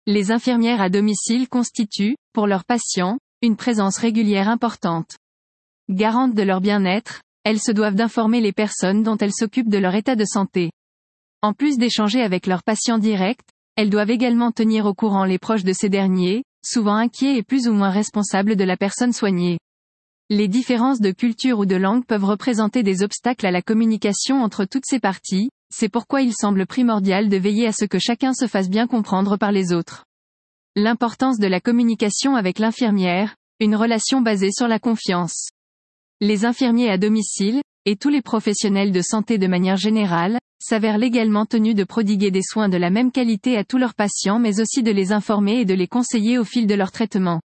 Les infirmières à domicile constituent, pour leurs patients, une présence régulière importante. Garantes de leur bien-être, elles se doivent d'informer les personnes dont elles s'occupent de leur état de santé. En plus d'échanger avec leurs patients directs, elles doivent également tenir au courant les proches de ces derniers, souvent inquiets et plus ou moins responsables de la personne soignée. Les différences de culture ou de langue peuvent représenter des obstacles à la communication entre toutes ces parties, c'est pourquoi il semble primordial de veiller à ce que chacun se fasse bien comprendre par les autres. L'importance de la communication avec l'infirmière, une relation basée sur la confiance. Les infirmiers à domicile, et tous les professionnels de santé de manière générale, s'avèrent légalement tenus de prodiguer des soins de la même qualité à tous leurs patients mais aussi de les informer et de les conseiller au fil de leur traitement.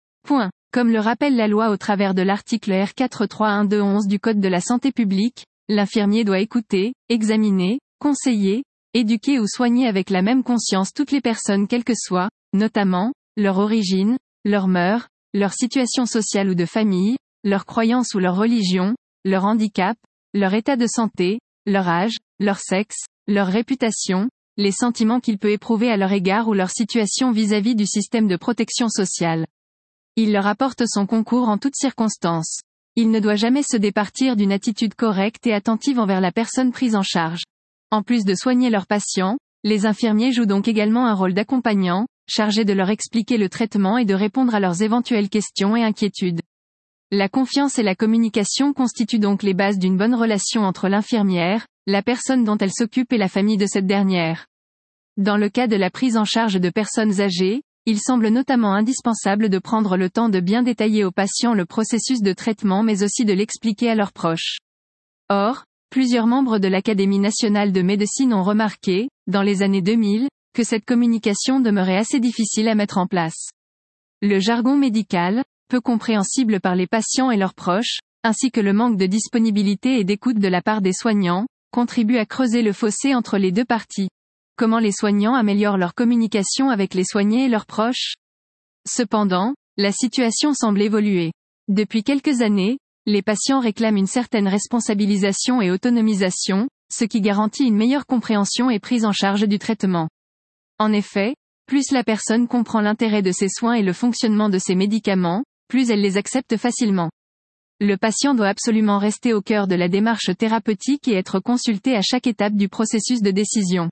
Comme le rappelle la loi au travers de l'article R 431-2-11 du Code de la santé publique, l'infirmier doit écouter, examiner, conseiller, éduquer ou soigner avec la même conscience toutes les personnes quelles que soient, notamment, leur origine, leurs mœurs, leur situation sociale ou de famille, leurs croyances ou leur religion, leur handicap, leur état de santé, leur âge, leur sexe, leur réputation, les sentiments qu'il peut éprouver à leur égard ou leur situation vis-à-vis du système de protection sociale. Il leur apporte son concours en toutes circonstances. Il ne doit jamais se départir d'une attitude correcte et attentive envers la personne prise en charge. En plus de soigner leurs patients, les infirmiers jouent donc également un rôle d'accompagnant, chargé de leur expliquer le traitement et de répondre à leurs éventuelles questions et inquiétudes. La confiance et la communication constituent donc les bases d'une bonne relation entre l'infirmière, la personne dont elle s'occupe et la famille de cette dernière. Dans le cas de la prise en charge de personnes âgées, il semble notamment indispensable de prendre le temps de bien détailler aux patients le processus de traitement mais aussi de l'expliquer à leurs proches. Or, plusieurs membres de l'Académie nationale de médecine ont remarqué, dans les années 2000, que cette communication demeurait assez difficile à mettre en place. Le jargon médical, peu compréhensible par les patients et leurs proches, ainsi que le manque de disponibilité et d'écoute de la part des soignants, contribuent à creuser le fossé entre les deux parties. Comment les soignants améliorent leur communication avec les soignés et leurs proches? Cependant, la situation semble évoluer. Depuis quelques années, les patients réclament une certaine responsabilisation et autonomisation, ce qui garantit une meilleure compréhension et prise en charge du traitement. En effet, plus la personne comprend l'intérêt de ses soins et le fonctionnement de ses médicaments, plus elle les accepte facilement. Le patient doit absolument rester au cœur de la démarche thérapeutique et être consulté à chaque étape du processus de décision.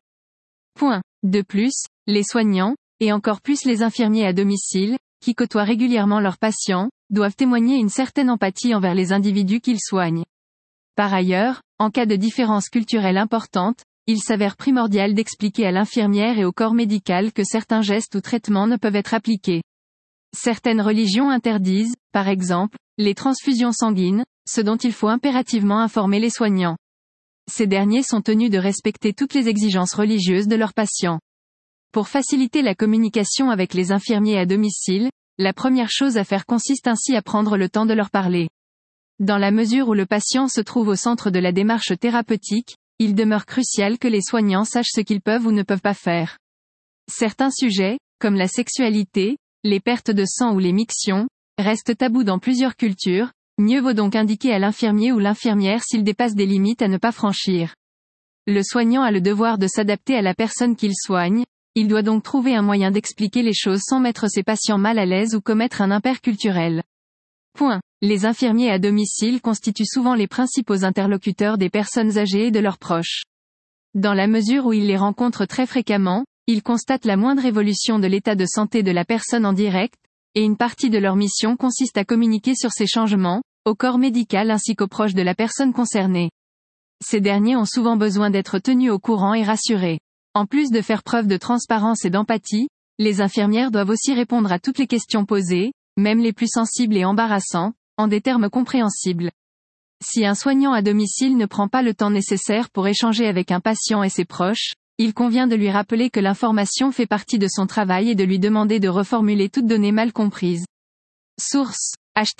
De plus, les soignants, et encore plus les infirmiers à domicile, qui côtoient régulièrement leurs patients, doivent témoigner une certaine empathie envers les individus qu'ils soignent. Par ailleurs, en cas de différence culturelle importante, il s'avère primordial d'expliquer à l'infirmière et au corps médical que certains gestes ou traitements ne peuvent être appliqués. Certaines religions interdisent, par exemple, les transfusions sanguines, ce dont il faut impérativement informer les soignants. Ces derniers sont tenus de respecter toutes les exigences religieuses de leurs patients. Pour faciliter la communication avec les infirmiers à domicile, la première chose à faire consiste ainsi à prendre le temps de leur parler. Dans la mesure où le patient se trouve au centre de la démarche thérapeutique, il demeure crucial que les soignants sachent ce qu'ils peuvent ou ne peuvent pas faire. Certains sujets, comme la sexualité, les pertes de sang ou les mictions, restent tabous dans plusieurs cultures. Mieux vaut donc indiquer à l'infirmier ou l'infirmière s'il dépasse des limites à ne pas franchir. Le soignant a le devoir de s'adapter à la personne qu'il soigne, il doit donc trouver un moyen d'expliquer les choses sans mettre ses patients mal à l'aise ou commettre un impair culturel. Les infirmiers à domicile constituent souvent les principaux interlocuteurs des personnes âgées et de leurs proches. Dans la mesure où ils les rencontrent très fréquemment, ils constatent la moindre évolution de l'état de santé de la personne en direct, et une partie de leur mission consiste à communiquer sur ces changements, au corps médical ainsi qu'aux proches de la personne concernée. Ces derniers ont souvent besoin d'être tenus au courant et rassurés. En plus de faire preuve de transparence et d'empathie, les infirmières doivent aussi répondre à toutes les questions posées, même les plus sensibles et embarrassantes, en des termes compréhensibles. Si un soignant à domicile ne prend pas le temps nécessaire pour échanger avec un patient et ses proches, il convient de lui rappeler que l'information fait partie de son travail et de lui demander de reformuler toute donnée mal comprise. Source: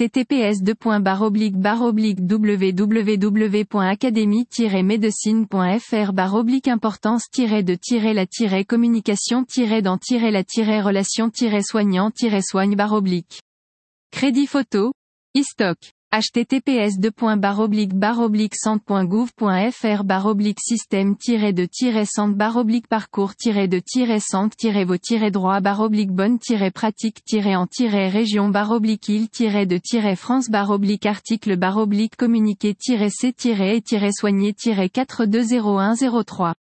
https://www.academie-medecine.fr/ importance-de-la-communication-dans-la-relation-soignant-soigne. Crédit photo, Istoc. https://centre.gouv.fr/centre-il-droit/france-communiqué-c-et-soigné-420103